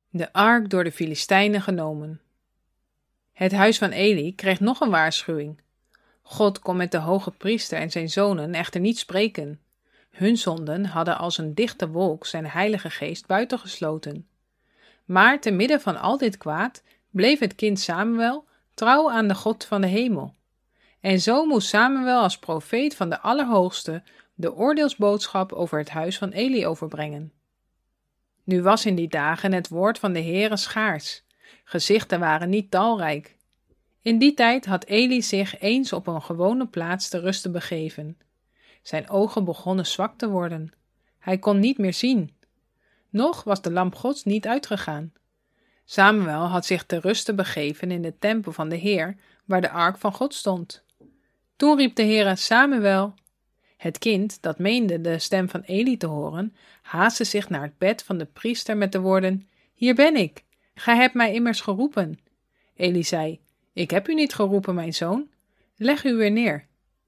De ark door de Filistijnen genomen. Het huis van Eli kreeg nog een waarschuwing. God kon met de hoge priester en zijn zonen echter niet spreken. Hun zonden hadden als een dichte wolk zijn heilige geest buitengesloten. Maar te midden van al dit kwaad bleef het kind Samuel trouw aan de God van de hemel. En zo moest Samuel als profeet van de Allerhoogste de oordeelsboodschap over het huis van Eli overbrengen. Nu was in die dagen het woord van de Heere schaars. Gezichten waren niet talrijk. In die tijd had Eli zich eens op een gewone plaats te rusten begeven. Zijn ogen begonnen zwak te worden. Hij kon niet meer zien. Nog was de lamp Gods niet uitgegaan. Samuel had zich te rusten begeven in de tempel van de Heer, waar de ark van God stond. Toen riep de Heere: Samuel. Het kind, dat meende de stem van Eli te horen, haastte zich naar het bed van de priester met de woorden: Hier ben ik, gij hebt mij immers geroepen. Eli zei: Ik heb u niet geroepen, mijn zoon. Leg u weer neer.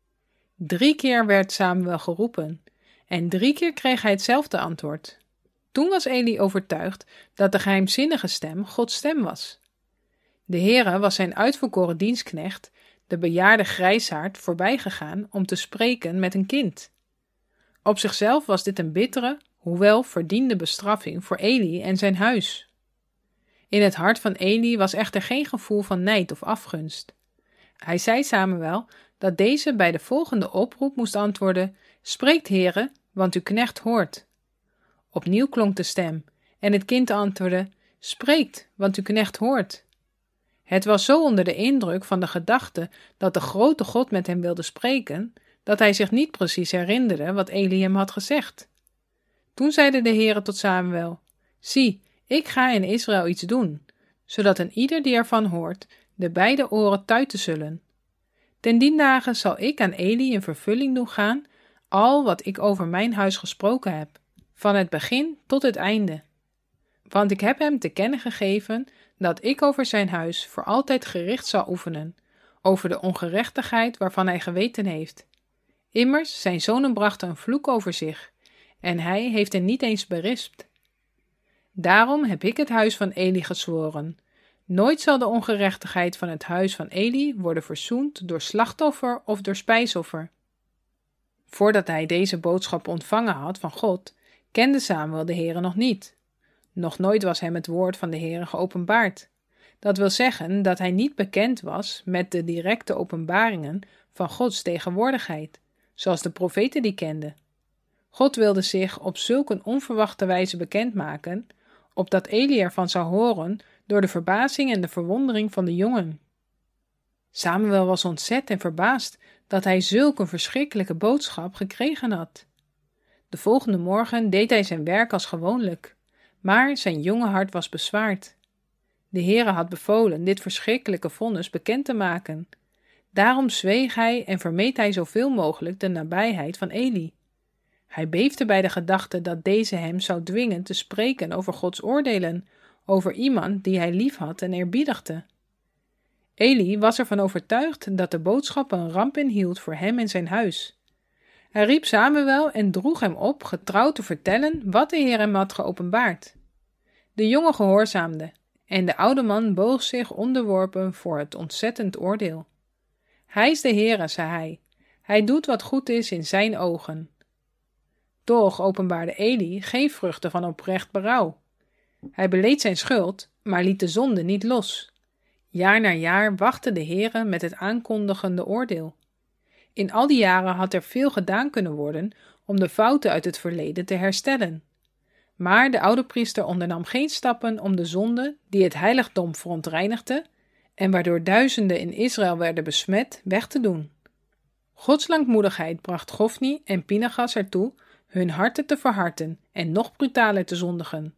3 keer werd Samuel geroepen en 3 keer kreeg hij hetzelfde antwoord. Toen was Eli overtuigd dat de geheimzinnige stem Gods stem was. De Heere was zijn uitverkoren dienstknecht, de bejaarde grijsaard, voorbijgegaan om te spreken met een kind. Op zichzelf was dit een bittere, hoewel verdiende bestraffing voor Eli en zijn huis. In het hart van Eli was echter geen gevoel van nijd of afgunst. Hij zei Samuel dat deze bij de volgende oproep moest antwoorden: Spreekt, Heere, want uw knecht hoort. Opnieuw klonk de stem en het kind antwoordde: Spreekt, want uw knecht hoort. Het was zo onder de indruk van de gedachte dat de grote God met hem wilde spreken, dat hij zich niet precies herinnerde wat Eli hem had gezegd. Toen zeide de Heere tot Samuel: Zie, ik ga in Israël iets doen, zodat een ieder die ervan hoort, de beide oren tuiten zullen. Ten dien dagen zal ik aan Eli in vervulling doen gaan al wat ik over mijn huis gesproken heb, van het begin tot het einde. Want ik heb hem te kennen gegeven dat ik over zijn huis voor altijd gericht zal oefenen, over de ongerechtigheid waarvan hij geweten heeft. Immers, zijn zonen brachten een vloek over zich, en hij heeft hen niet eens berispt. Daarom heb ik het huis van Eli gezworen: nooit zal de ongerechtigheid van het huis van Eli worden verzoend door slachtoffer of door spijsoffer. Voordat hij deze boodschap ontvangen had van God, kende Samuel de Heere nog niet. Nog nooit was hem het woord van de Heere geopenbaard. Dat wil zeggen dat hij niet bekend was met de directe openbaringen van Gods tegenwoordigheid, zoals de profeten die kenden. God wilde zich op zulk een onverwachte wijze bekendmaken, opdat Eli ervan zou horen door de verbazing en de verwondering van de jongen. Samuel was ontzet en verbaasd dat hij zulk een verschrikkelijke boodschap gekregen had. De volgende morgen deed hij zijn werk als gewoonlijk, maar zijn jonge hart was bezwaard. De Heere had bevolen dit verschrikkelijke vonnis bekend te maken. Daarom zweeg hij en vermeed hij zoveel mogelijk de nabijheid van Eli. Hij beefde bij de gedachte dat deze hem zou dwingen te spreken over Gods oordelen, over iemand die hij liefhad en eerbiedigde. Eli was ervan overtuigd dat de boodschap een ramp inhield voor hem en zijn huis. Hij riep Samuel en droeg hem op getrouw te vertellen wat de Heer hem had geopenbaard. De jongen gehoorzaamde en de oude man boog zich onderworpen voor het ontzettend oordeel. Hij is de Heere, zei hij. Hij doet wat goed is in zijn ogen. Toch openbaarde Eli geen vruchten van oprecht berouw. Hij beleed zijn schuld, maar liet de zonde niet los. Jaar na jaar wachtte de Heere met het aankondigende oordeel. In al die jaren had er veel gedaan kunnen worden om de fouten uit het verleden te herstellen. Maar de oude priester ondernam geen stappen om de zonde die het heiligdom verontreinigde en waardoor duizenden in Israël werden besmet, weg te doen. Gods langmoedigheid bracht Gofni en Pinchas ertoe hun harten te verharten en nog brutaler te zondigen.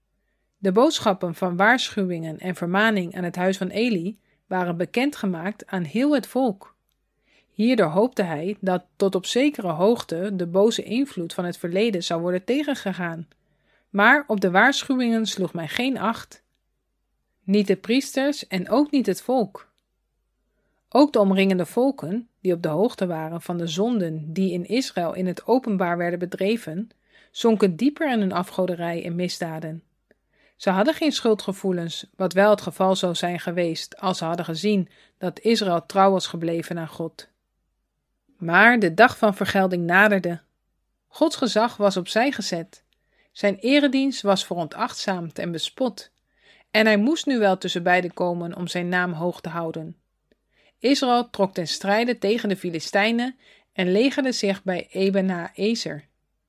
De boodschappen van waarschuwingen en vermaning aan het huis van Eli waren bekendgemaakt aan heel het volk. Hierdoor hoopte hij dat tot op zekere hoogte de boze invloed van het verleden zou worden tegengegaan. Maar op de waarschuwingen sloeg men geen acht. Niet de priesters en ook niet het volk. Ook de omringende volken, die op de hoogte waren van de zonden die in Israël in het openbaar werden bedreven, zonken dieper in hun afgoderij en misdaden. Ze hadden geen schuldgevoelens, wat wel het geval zou zijn geweest als ze hadden gezien dat Israël trouw was gebleven aan God. Maar de dag van vergelding naderde. Gods gezag was opzij gezet. Zijn eredienst was veronachtzaamd en bespot. En hij moest nu wel tussen beiden komen om zijn naam hoog te houden. Israël trok ten strijde tegen de Filistijnen en legerde zich bij Eben-Haezer.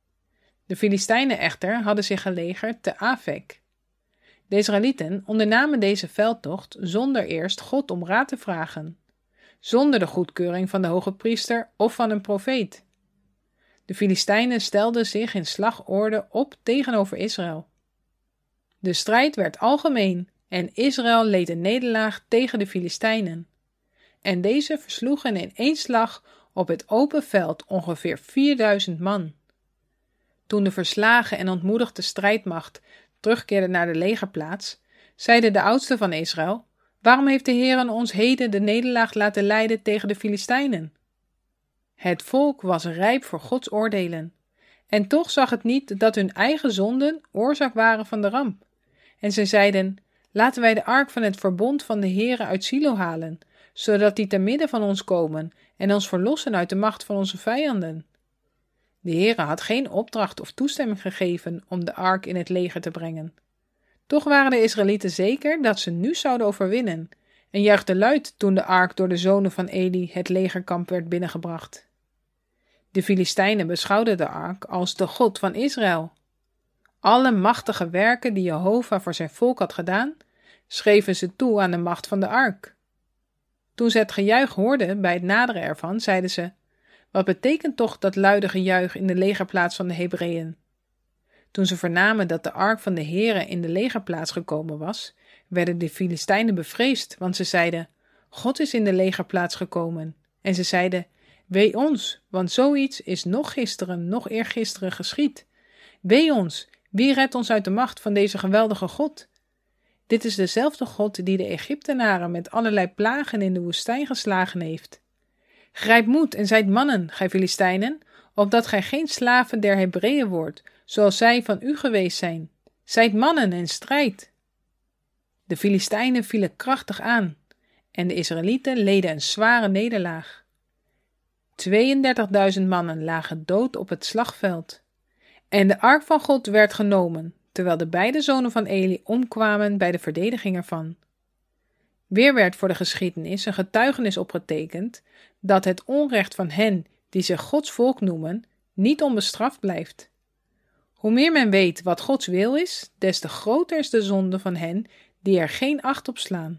De Filistijnen echter hadden zich gelegerd te Afek. De Israëlieten ondernamen deze veldtocht zonder eerst God om raad te vragen, zonder de goedkeuring van de hoge priester of van een profeet. De Filistijnen stelden zich in slagorde op tegenover Israël. De strijd werd algemeen en Israël leed een nederlaag tegen de Filistijnen. En deze versloegen in één slag op het open veld ongeveer 4000 man. Toen de verslagen en ontmoedigde strijdmacht terugkeerde naar de legerplaats, zeiden de oudsten van Israël: waarom heeft de Heer ons heden de nederlaag laten lijden tegen de Filistijnen? Het volk was rijp voor Gods oordelen, en toch zag het niet dat hun eigen zonden oorzaak waren van de ramp. En zij zeiden: laten wij de ark van het verbond van de Heere uit Silo halen, zodat die te midden van ons komen en ons verlossen uit de macht van onze vijanden. De Heere had geen opdracht of toestemming gegeven om de ark in het leger te brengen. Toch waren de Israëlieten zeker dat ze nu zouden overwinnen en juichten luid toen de ark door de zonen van Eli het legerkamp werd binnengebracht. De Filistijnen beschouwden de ark als de God van Israël. Alle machtige werken die Jehova voor zijn volk had gedaan, schreven ze toe aan de macht van de ark. Toen ze het gejuich hoorden bij het naderen ervan, zeiden ze: wat betekent toch dat luide gejuich in de legerplaats van de Hebreeën? Toen ze vernamen dat de ark van de Heere in de legerplaats gekomen was, werden de Filistijnen bevreesd, want ze zeiden: God is in de legerplaats gekomen. En ze zeiden: wee ons, want zoiets is nog gisteren, nog eergisteren geschied. Wee ons, wie redt ons uit de macht van deze geweldige God? Dit is dezelfde God die de Egyptenaren met allerlei plagen in de woestijn geslagen heeft. Grijp moed en zijt mannen, gij Filistijnen, opdat gij geen slaven der Hebreeën wordt, zoals zij van u geweest zijn. Zijt mannen en strijd. De Filistijnen vielen krachtig aan, en de Israëlieten leden een zware nederlaag. 32.000 mannen lagen dood op het slagveld. En de ark van God werd genomen, terwijl de beide zonen van Eli omkwamen bij de verdediging ervan. Weer werd voor de geschiedenis een getuigenis opgetekend dat het onrecht van hen die zich Gods volk noemen niet onbestraft blijft. Hoe meer men weet wat Gods wil is, des te groter is de zonde van hen die er geen acht op slaan.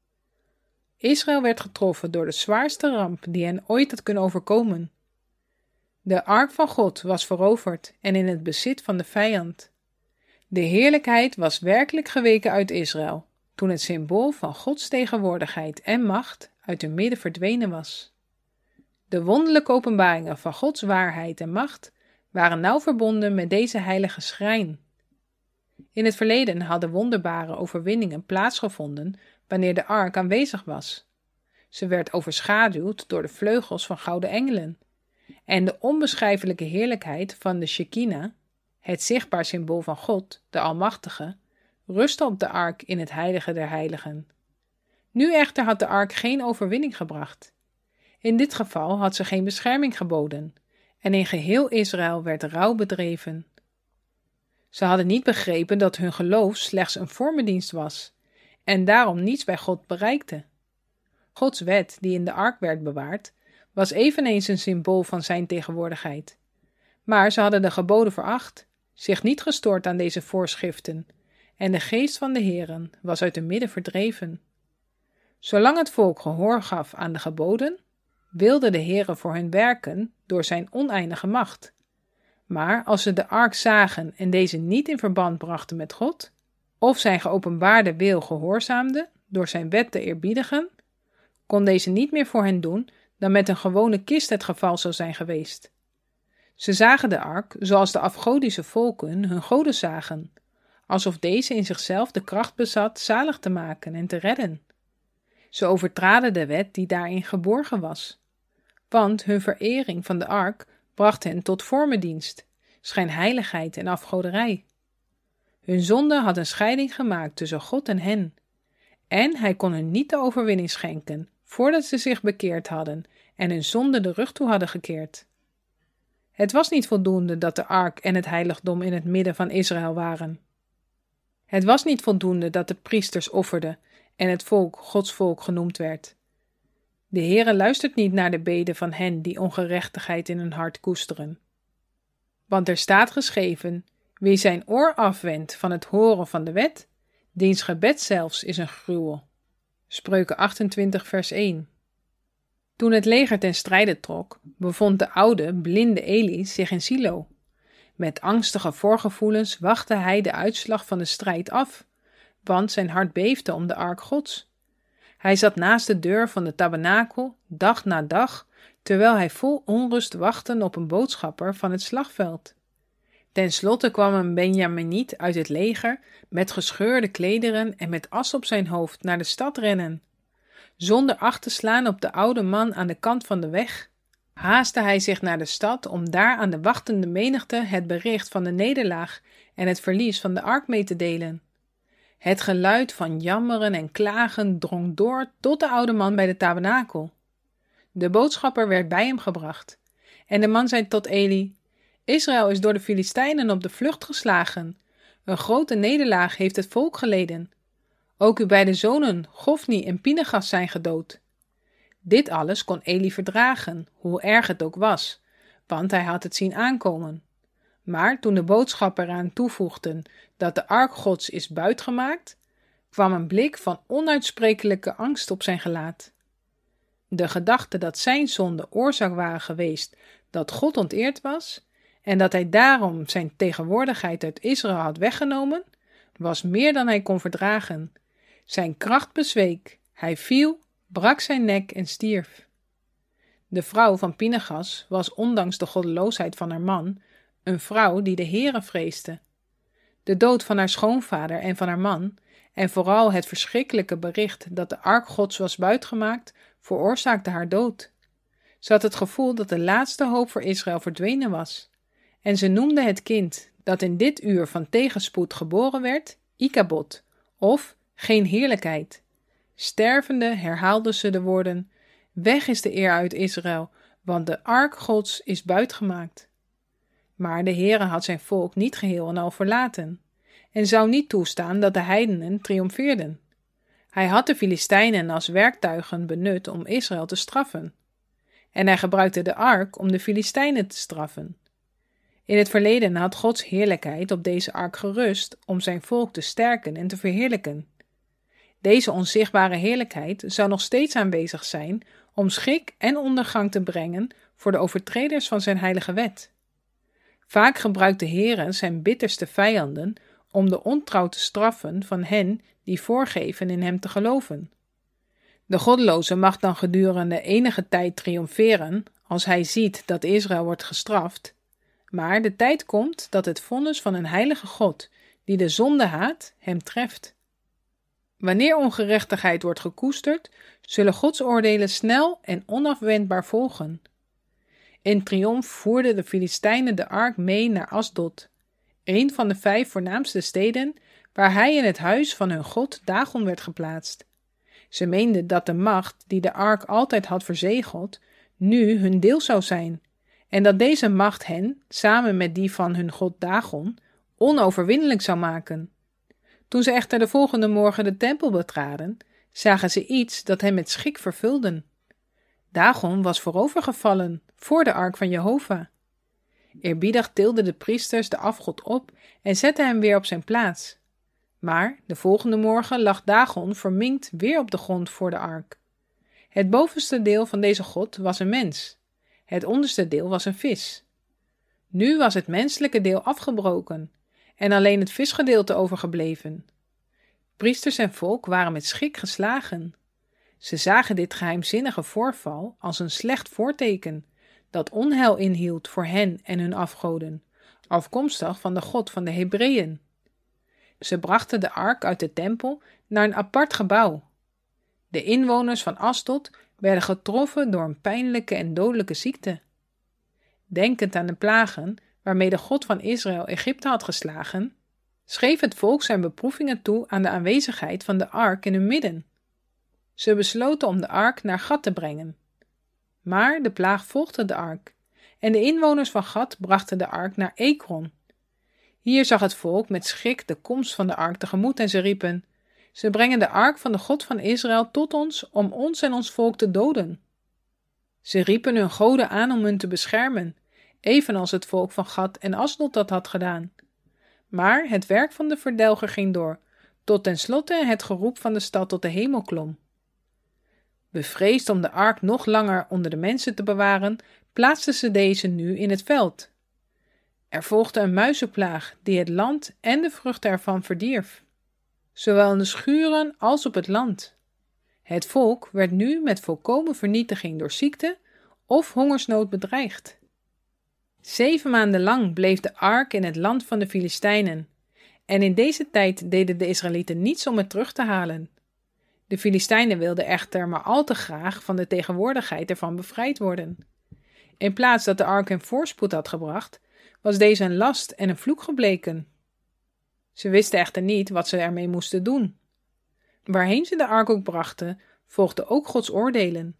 Israël werd getroffen door de zwaarste ramp die hen ooit had kunnen overkomen. De ark van God was veroverd en in het bezit van de vijand. De heerlijkheid was werkelijk geweken uit Israël, toen het symbool van Gods tegenwoordigheid en macht uit hun midden verdwenen was. De wonderlijke openbaringen van Gods waarheid en macht waren nauw verbonden met deze heilige schrijn. In het verleden hadden wonderbare overwinningen plaatsgevonden wanneer de ark aanwezig was. Ze werd overschaduwd door de vleugels van gouden engelen. En de onbeschrijfelijke heerlijkheid van de Shekinah, het zichtbaar symbool van God, de Almachtige, rustte op de ark in het heilige der heiligen. Nu echter had de ark geen overwinning gebracht. In dit geval had ze geen bescherming geboden, en in geheel Israël werd rouw bedreven. Ze hadden niet begrepen dat hun geloof slechts een vormendienst was, en daarom niets bij God bereikte. Gods wet, die in de ark werd bewaard, was eveneens een symbool van zijn tegenwoordigheid. Maar ze hadden de geboden veracht, zich niet gestoord aan deze voorschriften, en de geest van de Heeren was uit hun midden verdreven. Zolang het volk gehoor gaf aan de geboden, wilde de Heere voor hen werken door zijn oneindige macht. Maar als ze de ark zagen en deze niet in verband brachten met God, of zijn geopenbaarde wil gehoorzaamden door zijn wet te eerbiedigen, kon deze niet meer voor hen doen dan met een gewone kist het geval zou zijn geweest. Ze zagen de ark zoals de afgodische volken hun goden zagen, alsof deze in zichzelf de kracht bezat zalig te maken en te redden. Ze overtraden de wet die daarin geborgen was, want hun verering van de ark bracht hen tot vormendienst, schijnheiligheid en afgoderij. Hun zonde had een scheiding gemaakt tussen God en hen. En hij kon hun niet de overwinning schenken, voordat ze zich bekeerd hadden en hun zonde de rug toe hadden gekeerd. Het was niet voldoende dat de ark en het heiligdom in het midden van Israël waren. Het was niet voldoende dat de priesters offerden en het volk Gods volk genoemd werd. De Heere luistert niet naar de beden van hen die ongerechtigheid in hun hart koesteren. Want er staat geschreven, wie zijn oor afwendt van het horen van de wet, diens gebed zelfs is een gruwel. Spreuken 28 vers 1. Toen het leger ten strijde trok, bevond de oude, blinde Eli zich in Silo. Met angstige voorgevoelens wachtte hij de uitslag van de strijd af, want zijn hart beefde om de ark Gods. Hij zat naast de deur van de tabernakel, dag na dag, terwijl hij vol onrust wachtte op een boodschapper van het slagveld. Ten slotte kwam een Benjaminiet uit het leger, met gescheurde klederen en met as op zijn hoofd, naar de stad rennen. Zonder acht te slaan op de oude man aan de kant van de weg, haastte hij zich naar de stad om daar aan de wachtende menigte het bericht van de nederlaag en het verlies van de ark mee te delen. Het geluid van jammeren en klagen drong door tot de oude man bij de tabernakel. De boodschapper werd bij hem gebracht, en de man zei tot Eli: Israël is door de Filistijnen op de vlucht geslagen. Een grote nederlaag heeft het volk geleden. Ook uw beide zonen, Gofni en Pinegas, zijn gedood. Dit alles kon Eli verdragen, hoe erg het ook was, want hij had het zien aankomen. Maar toen de boodschapper eraan toevoegde dat de ark Gods is buitgemaakt, kwam een blik van onuitsprekelijke angst op zijn gelaat. De gedachte dat zijn zonde oorzaak waren geweest dat God onteerd was en dat hij daarom zijn tegenwoordigheid uit Israël had weggenomen, was meer dan hij kon verdragen. Zijn kracht bezweek, hij viel, brak zijn nek en stierf. De vrouw van Pinegas was, ondanks de goddeloosheid van haar man, een vrouw die de Heere vreesde. De dood van haar schoonvader en van haar man, en vooral het verschrikkelijke bericht dat de ark Gods was buitgemaakt, veroorzaakte haar dood. Ze had het gevoel dat de laatste hoop voor Israël verdwenen was. En ze noemde het kind dat in dit uur van tegenspoed geboren werd, Ikabod, of geen heerlijkheid. Stervende herhaalde ze de woorden: weg is de eer uit Israël, want de ark Gods is buitgemaakt. Maar de Heere had zijn volk niet geheel en al verlaten, en zou niet toestaan dat de heidenen triomfeerden. Hij had de Filistijnen als werktuigen benut om Israël te straffen. En hij gebruikte de ark om de Filistijnen te straffen. In het verleden had Gods heerlijkheid op deze ark gerust om zijn volk te sterken en te verheerlijken. Deze onzichtbare heerlijkheid zou nog steeds aanwezig zijn om schrik en ondergang te brengen voor de overtreders van zijn heilige wet. Vaak gebruikt de Heere zijn bitterste vijanden om de ontrouw te straffen van hen die voorgeven in hem te geloven. De goddeloze mag dan gedurende enige tijd triomferen als hij ziet dat Israël wordt gestraft, maar de tijd komt dat het vonnis van een heilige God, die de zonde haat, hem treft. Wanneer ongerechtigheid wordt gekoesterd, zullen Gods oordelen snel en onafwendbaar volgen. In triomf voerden de Filistijnen de ark mee naar Asdod, een van de 5 voornaamste steden waar hij in het huis van hun god Dagon werd geplaatst. Ze meenden dat de macht die de ark altijd had verzegeld, nu hun deel zou zijn, en dat deze macht hen, samen met die van hun god Dagon, onoverwinnelijk zou maken. Toen ze echter de volgende morgen de tempel betraden, zagen ze iets dat hen met schrik vervulde. Dagon was voorovergevallen voor de ark van Jehovah. Eerbiedig tilden de priesters de afgod op en zetten hem weer op zijn plaats. Maar de volgende morgen lag Dagon verminkt weer op de grond voor de ark. Het bovenste deel van deze god was een mens. Het onderste deel was een vis. Nu was het menselijke deel afgebroken en alleen het visgedeelte overgebleven. Priesters en volk waren met schrik geslagen. Ze zagen dit geheimzinnige voorval als een slecht voorteken dat onheil inhield voor hen en hun afgoden, afkomstig van de God van de Hebreeën. Ze brachten de ark uit de tempel naar een apart gebouw. De inwoners van Asdod werden getroffen door een pijnlijke en dodelijke ziekte. Denkend aan de plagen waarmee de God van Israël Egypte had geslagen, schreef het volk zijn beproevingen toe aan de aanwezigheid van de ark in hun midden. Ze besloten om de ark naar Gad te brengen. Maar de plaag volgde de ark, en de inwoners van Gad brachten de ark naar Ekron. Hier zag het volk met schrik de komst van de ark tegemoet en ze riepen: ze brengen de ark van de God van Israël tot ons om ons en ons volk te doden. Ze riepen hun goden aan om hun te beschermen, evenals het volk van Gad en Asdod dat had gedaan. Maar het werk van de verdelger ging door, tot tenslotte het geroep van de stad tot de hemel klom. Bevreesd om de ark nog langer onder de mensen te bewaren, plaatsten ze deze nu in het veld. Er volgde een muizenplaag die het land en de vruchten ervan verdierf, zowel in de schuren als op het land. Het volk werd nu met volkomen vernietiging door ziekte of hongersnood bedreigd. 7 maanden lang bleef de ark in het land van de Filistijnen, en in deze tijd deden de Israëlieten niets om het terug te halen. De Filistijnen wilden echter maar al te graag van de tegenwoordigheid ervan bevrijd worden. In plaats dat de ark hen voorspoed had gebracht, was deze een last en een vloek gebleken. Ze wisten echter niet wat ze ermee moesten doen. Waarheen ze de ark ook brachten, volgden ook Gods oordelen.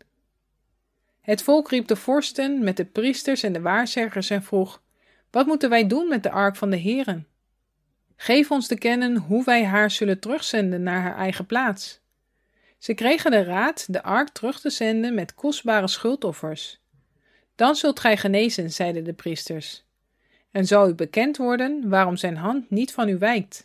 Het volk riep de vorsten met de priesters en de waarzeggers en vroeg: wat moeten wij doen met de ark van de Heeren? Geef ons te kennen hoe wij haar zullen terugzenden naar haar eigen plaats. Ze kregen de raad de ark terug te zenden met kostbare schuldoffers. Dan zult gij genezen, zeiden de priesters. En zal u bekend worden waarom zijn hand niet van u wijkt.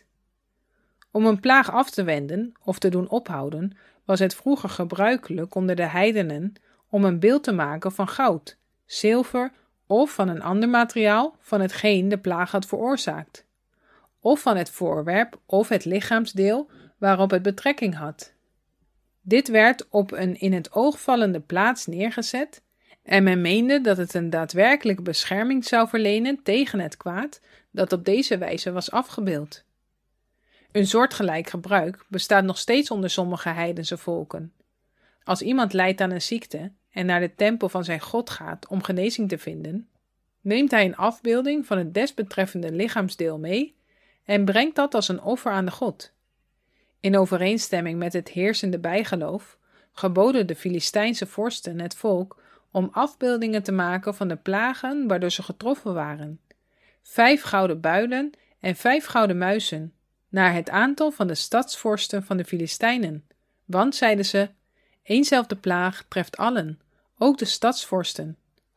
Om een plaag af te wenden of te doen ophouden, was het vroeger gebruikelijk onder de heidenen om een beeld te maken van goud, zilver of van een ander materiaal van hetgeen de plaag had veroorzaakt, of van het voorwerp of het lichaamsdeel waarop het betrekking had. Dit werd op een in het oog vallende plaats neergezet en men meende dat het een daadwerkelijke bescherming zou verlenen tegen het kwaad dat op deze wijze was afgebeeld. Een soortgelijk gebruik bestaat nog steeds onder sommige heidense volken. Als iemand lijdt aan een ziekte en naar de tempel van zijn god gaat om genezing te vinden, neemt hij een afbeelding van het desbetreffende lichaamsdeel mee en brengt dat als een offer aan de god. In overeenstemming met het heersende bijgeloof geboden de Filistijnse vorsten het volk om afbeeldingen te maken van de plagen waardoor ze getroffen waren: 5 gouden builen en 5 gouden muizen, naar het aantal van de stadsvorsten van de Filistijnen. Want, zeiden ze, éénzelfde plaag treft allen, ook de stadsvorsten.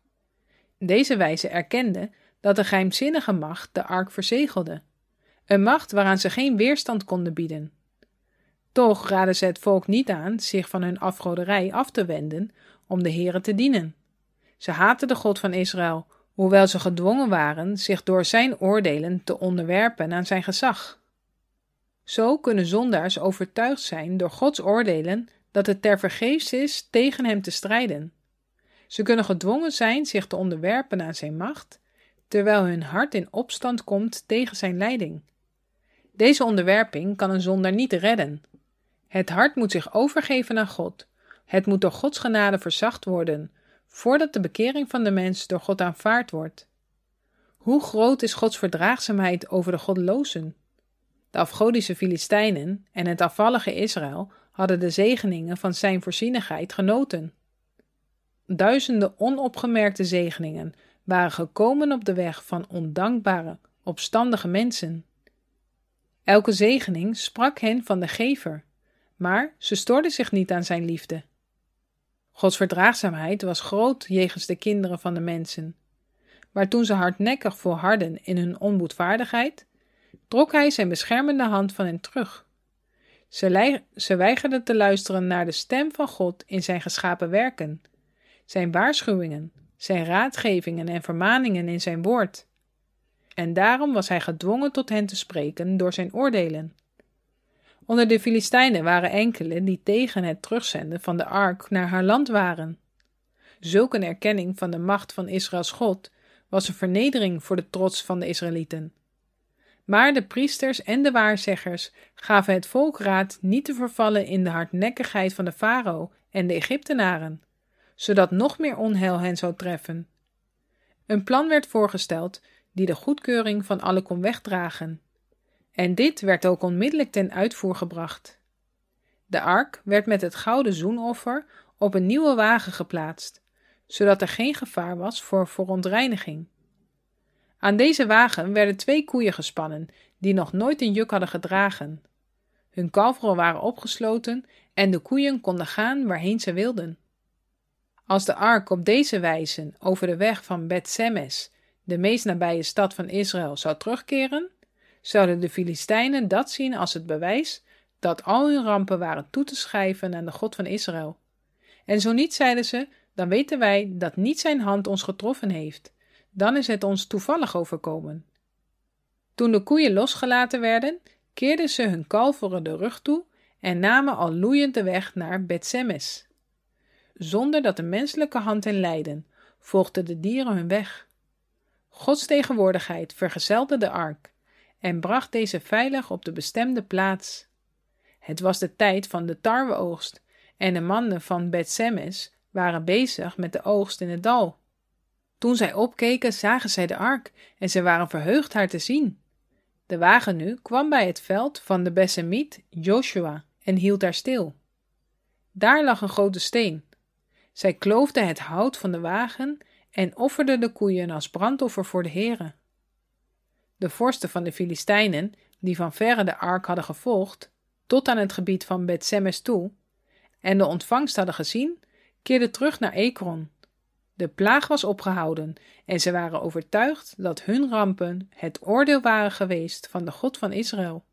Deze wijze erkende dat de geheimzinnige macht de ark verzegelde, een macht waaraan ze geen weerstand konden bieden. Toch raadden ze het volk niet aan zich van hun afgoderij af te wenden om de Heere te dienen. Ze haatten de God van Israël, hoewel ze gedwongen waren zich door zijn oordelen te onderwerpen aan zijn gezag. Zo kunnen zondaars overtuigd zijn door Gods oordelen dat het tevergeefs is tegen hem te strijden. Ze kunnen gedwongen zijn zich te onderwerpen aan zijn macht, terwijl hun hart in opstand komt tegen zijn leiding. Deze onderwerping kan een zondaar niet redden. Het hart moet zich overgeven aan God. Het moet door Gods genade verzacht worden, voordat de bekering van de mens door God aanvaard wordt. Hoe groot is Gods verdraagzaamheid over de goddelozen? De afgodische Filistijnen en het afvallige Israël hadden de zegeningen van zijn voorzienigheid genoten. Duizenden onopgemerkte zegeningen waren gekomen op de weg van ondankbare, opstandige mensen. Elke zegening sprak hen van de gever, maar ze stoorden zich niet aan zijn liefde. Gods verdraagzaamheid was groot jegens de kinderen van de mensen, maar toen ze hardnekkig volhardden in hun onboedvaardigheid, trok hij zijn beschermende hand van hen terug. Ze weigerden te luisteren naar de stem van God in zijn geschapen werken, zijn waarschuwingen, zijn raadgevingen en vermaningen in zijn woord. En daarom was hij gedwongen tot hen te spreken door zijn oordelen. Onder de Filistijnen waren enkelen die tegen het terugzenden van de ark naar haar land waren. Zulk een erkenning van de macht van Israëls God was een vernedering voor de trots van de Israëlieten. Maar de priesters en de waarzeggers gaven het volk raad niet te vervallen in de hardnekkigheid van de farao en de Egyptenaren, zodat nog meer onheil hen zou treffen. Een plan werd voorgesteld die de goedkeuring van allen kon wegdragen. En dit werd ook onmiddellijk ten uitvoer gebracht. De ark werd met het gouden zoenoffer op een nieuwe wagen geplaatst, zodat er geen gevaar was voor verontreiniging. Aan deze wagen werden 2 koeien gespannen, die nog nooit een juk hadden gedragen. Hun kalveren waren opgesloten en de koeien konden gaan waarheen ze wilden. Als de ark op deze wijze over de weg van Bet-Semes, de meest nabije stad van Israël, zou terugkeren, zouden de Filistijnen dat zien als het bewijs dat al hun rampen waren toe te schrijven aan de God van Israël. En zo niet, zeiden ze, dan weten wij dat niet zijn hand ons getroffen heeft. Dan is het ons toevallig overkomen. Toen de koeien losgelaten werden, keerden ze hun kalveren de rug toe en namen al loeiend de weg naar Bet-Semes. Zonder dat de menselijke hand hen leidde, volgden de dieren hun weg. Gods tegenwoordigheid vergezelde de ark en bracht deze veilig op de bestemde plaats. Het was de tijd van de tarweoogst en de mannen van Bet-Semes waren bezig met de oogst in het dal. Toen zij opkeken, zagen zij de ark en zij waren verheugd haar te zien. De wagen nu kwam bij het veld van de Besemiet Joshua en hield daar stil. Daar lag een grote steen. Zij kloofden het hout van de wagen en offerden de koeien als brandoffer voor de Heere. De vorsten van de Filistijnen, die van verre de ark hadden gevolgd, tot aan het gebied van Bet-Semes toe, en de ontvangst hadden gezien, keerden terug naar Ekron. De plaag was opgehouden en ze waren overtuigd dat hun rampen het oordeel waren geweest van de God van Israël.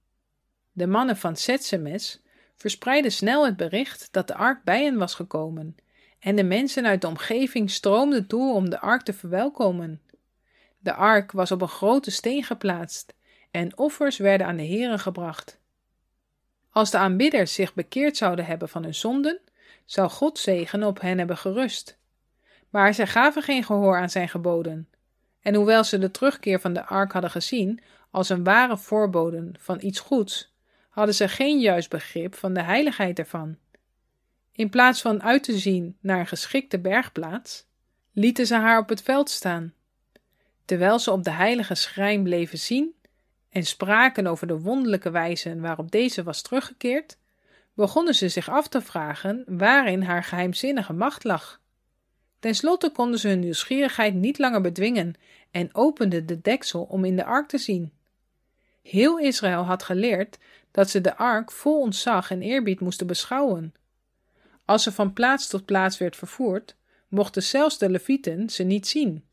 De mannen van Bet-Semes verspreidden snel het bericht dat de ark bij hen was gekomen, en de mensen uit de omgeving stroomden toe om de ark te verwelkomen. De ark was op een grote steen geplaatst en offers werden aan de Heere gebracht. Als de aanbidders zich bekeerd zouden hebben van hun zonden, zou Gods zegen op hen hebben gerust. Maar zij gaven geen gehoor aan zijn geboden. En hoewel ze de terugkeer van de ark hadden gezien als een ware voorbode van iets goeds, hadden ze geen juist begrip van de heiligheid ervan. In plaats van uit te zien naar een geschikte bergplaats, lieten ze haar op het veld staan. Terwijl ze op de heilige schrijn bleven zien en spraken over de wonderlijke wijze waarop deze was teruggekeerd, begonnen ze zich af te vragen waarin haar geheimzinnige macht lag. Ten slotte konden ze hun nieuwsgierigheid niet langer bedwingen en openden de deksel om in de ark te zien. Heel Israël had geleerd dat ze de ark vol ontzag en eerbied moesten beschouwen. Als ze van plaats tot plaats werd vervoerd, mochten zelfs de levieten ze niet zien.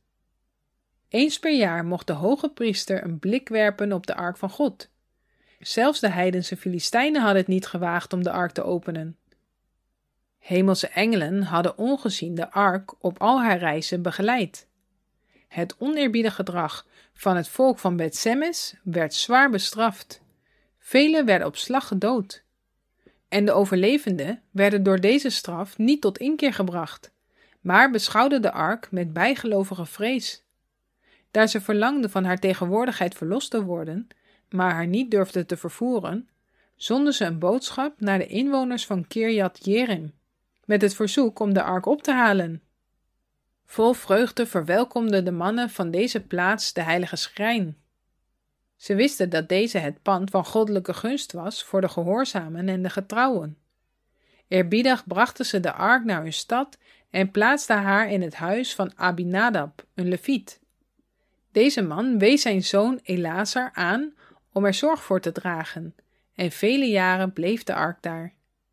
Eens per jaar mocht de hoge priester een blik werpen op de ark van God. Zelfs de heidense Filistijnen hadden het niet gewaagd om de ark te openen. Hemelse engelen hadden ongezien de ark op al haar reizen begeleid. Het oneerbiedig gedrag van het volk van Bet-Semes werd zwaar bestraft. Velen werden op slag gedood. En de overlevenden werden door deze straf niet tot inkeer gebracht, maar beschouwden de ark met bijgelovige vrees. Daar ze verlangden van haar tegenwoordigheid verlost te worden, maar haar niet durfden te vervoeren, zonden ze een boodschap naar de inwoners van Kirjat Jearim, met het verzoek om de ark op te halen. Vol vreugde verwelkomden de mannen van deze plaats de heilige schrijn. Ze wisten dat deze het pand van goddelijke gunst was voor de gehoorzamen en de getrouwen. Eerbiedig brachten ze de ark naar hun stad en plaatsten haar in het huis van Abinadab, een leviet. Deze man wees zijn zoon Elazar aan om er zorg voor te dragen, en vele jaren bleef de ark daar.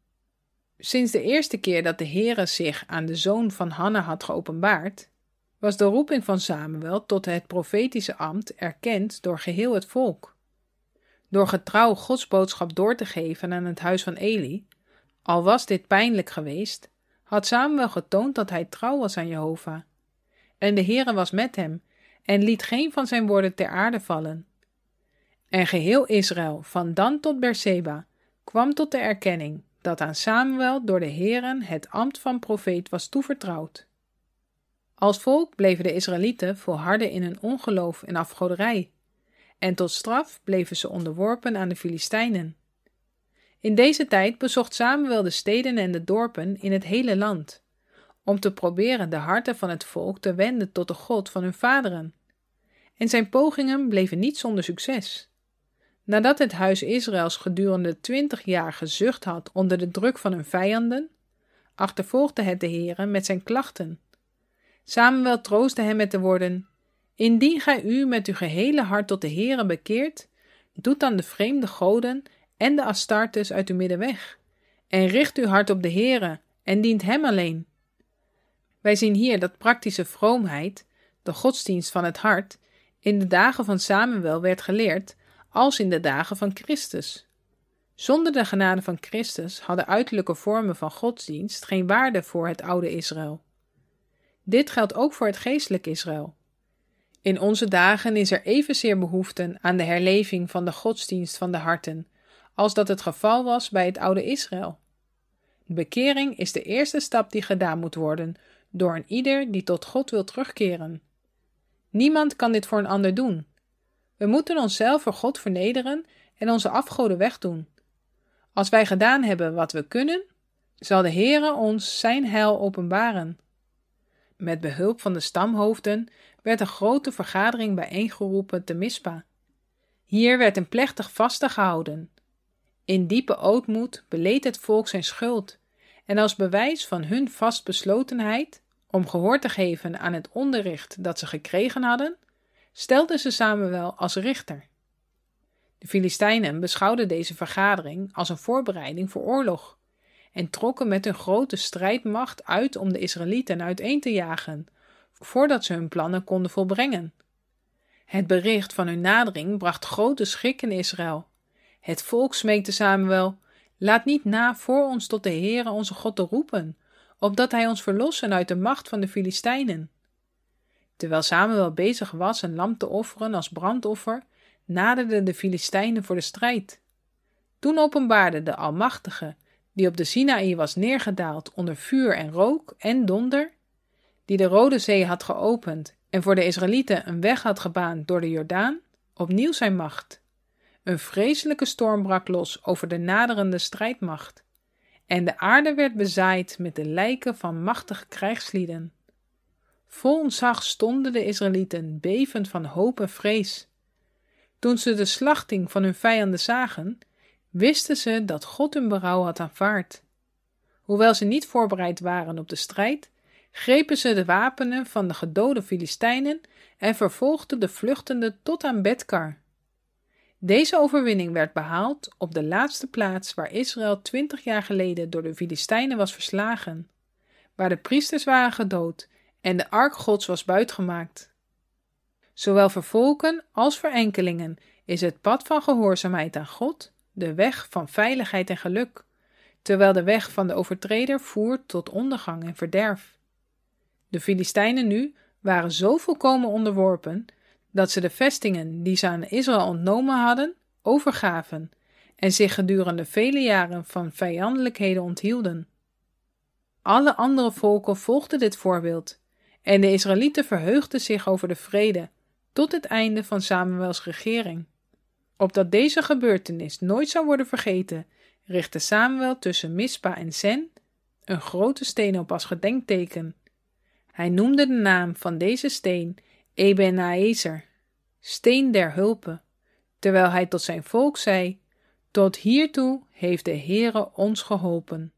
Sinds de eerste keer dat de Heere zich aan de zoon van Hanna had geopenbaard, was de roeping van Samuel tot het profetische ambt erkend door geheel het volk. Door getrouw Gods boodschap door te geven aan het huis van Eli, al was dit pijnlijk geweest, had Samuel getoond dat hij trouw was aan Jehovah. En de Heere was met hem en liet geen van zijn woorden ter aarde vallen. En geheel Israël, van Dan tot Beerseba, kwam tot de erkenning dat aan Samuel door de Heere het ambt van profeet was toevertrouwd. Als volk bleven de Israëlieten volharden in hun ongeloof en afgoderij, en tot straf bleven ze onderworpen aan de Filistijnen. In deze tijd bezocht Samuel de steden en de dorpen in het hele land, om te proberen de harten van het volk te wenden tot de God van hun vaderen. En zijn pogingen bleven niet zonder succes. Nadat het huis Israëls gedurende 20 jaar gezucht had onder de druk van hun vijanden, achtervolgde het de Heere met zijn klachten. Samuel troostte hem met de woorden: Indien gij u met uw gehele hart tot de Heere bekeert, doet dan de vreemde goden en de Astartes uit uw midden weg, en richt uw hart op de Heere en dient hem alleen. Wij zien hier dat praktische vroomheid, de godsdienst van het hart, in de dagen van Samuel werd geleerd als in de dagen van Christus. Zonder de genade van Christus hadden uiterlijke vormen van godsdienst geen waarde voor het oude Israël. Dit geldt ook voor het geestelijk Israël. In onze dagen is er evenzeer behoefte aan de herleving van de godsdienst van de harten, als dat het geval was bij het oude Israël. De bekering is de eerste stap die gedaan moet worden door een ieder die tot God wil terugkeren. Niemand kan dit voor een ander doen. We moeten onszelf voor God vernederen en onze afgoden wegdoen. Als wij gedaan hebben wat we kunnen, zal de Heere ons zijn heil openbaren. Met behulp van de stamhoofden werd een grote vergadering bijeengeroepen te Mispa. Hier werd een plechtig vasten gehouden. In diepe ootmoed beleed het volk zijn schuld, en als bewijs van hun vastbeslotenheid om gehoor te geven aan het onderricht dat ze gekregen hadden, stelden ze Samuel als richter. De Filistijnen beschouwden deze vergadering als een voorbereiding voor oorlog en trokken met hun grote strijdmacht uit om de Israëlieten uiteen te jagen, voordat ze hun plannen konden volbrengen. Het bericht van hun nadering bracht grote schrik in Israël. Het volk smeekte Samuel: Laat niet na voor ons tot de Heere onze God te roepen, opdat hij ons verlossen uit de macht van de Filistijnen. Terwijl Samuel bezig was een lam te offeren als brandoffer, naderden de Filistijnen voor de strijd. Toen openbaarde de Almachtige, die op de Sinaï was neergedaald onder vuur en rook en donder, die de Rode Zee had geopend en voor de Israëlieten een weg had gebaand door de Jordaan, opnieuw zijn macht. Een vreselijke storm brak los over de naderende strijdmacht, en de aarde werd bezaaid met de lijken van machtige krijgslieden. Vol ontzag stonden de Israëlieten, bevend van hoop en vrees. Toen ze de slachting van hun vijanden zagen, wisten ze dat God hun berouw had aanvaard. Hoewel ze niet voorbereid waren op de strijd, grepen ze de wapenen van de gedode Filistijnen en vervolgden de vluchtenden tot aan Betkar. Deze overwinning werd behaald op de laatste plaats waar Israël 20 jaar geleden door de Filistijnen was verslagen, waar de priesters waren gedood en de ark Gods was buitgemaakt. Zowel voor volken als voor enkelingen is het pad van gehoorzaamheid aan God de weg van veiligheid en geluk, terwijl de weg van de overtreder voert tot ondergang en verderf. De Filistijnen nu waren zo volkomen onderworpen dat ze de vestingen die ze aan Israël ontnomen hadden, overgaven en zich gedurende vele jaren van vijandelijkheden onthielden. Alle andere volken volgden dit voorbeeld en de Israëlieten verheugden zich over de vrede tot het einde van Samuels regering. Opdat deze gebeurtenis nooit zou worden vergeten, richtte Samuel tussen Mispa en Sen een grote steen op als gedenkteken. Hij noemde de naam van deze steen Ebenezer, steen der hulpe, terwijl hij tot zijn volk zei: Tot hiertoe heeft de Heere ons geholpen.